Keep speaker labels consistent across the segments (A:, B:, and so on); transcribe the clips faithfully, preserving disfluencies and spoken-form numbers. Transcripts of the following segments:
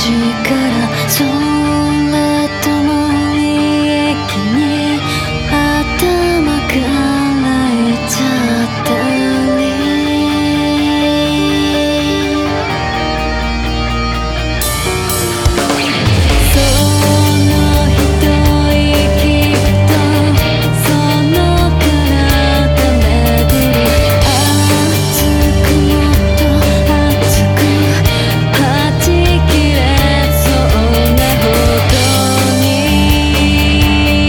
A: 力、それとも利益に頭からいっちゃったり、その一息とその体巡り、熱くもっと熱くはち切れそうなほどに、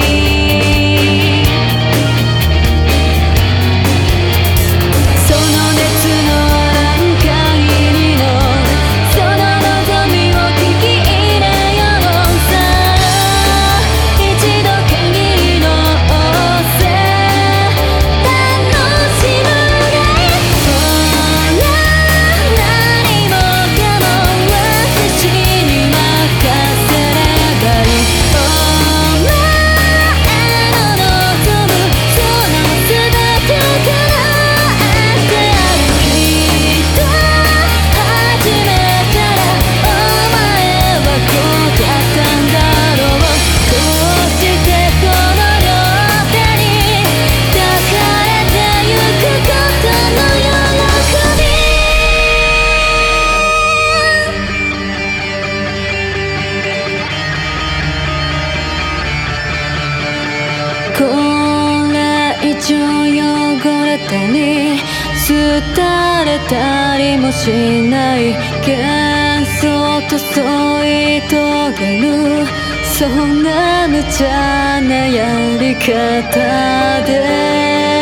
A: その熱のあらん限りのその望みを聞き入れようさ、一度限りの仰せ楽しむがいい。ほら何もかも私に任せればいい。お前の望むその全てからってある。きっと初めからお前はこうだったんだろう。こうしてこの両手に抱かれてゆくことの喜び、これ以上汚れたり廃れたりもしない幻想と添い遂げる、そんな無茶なやり方で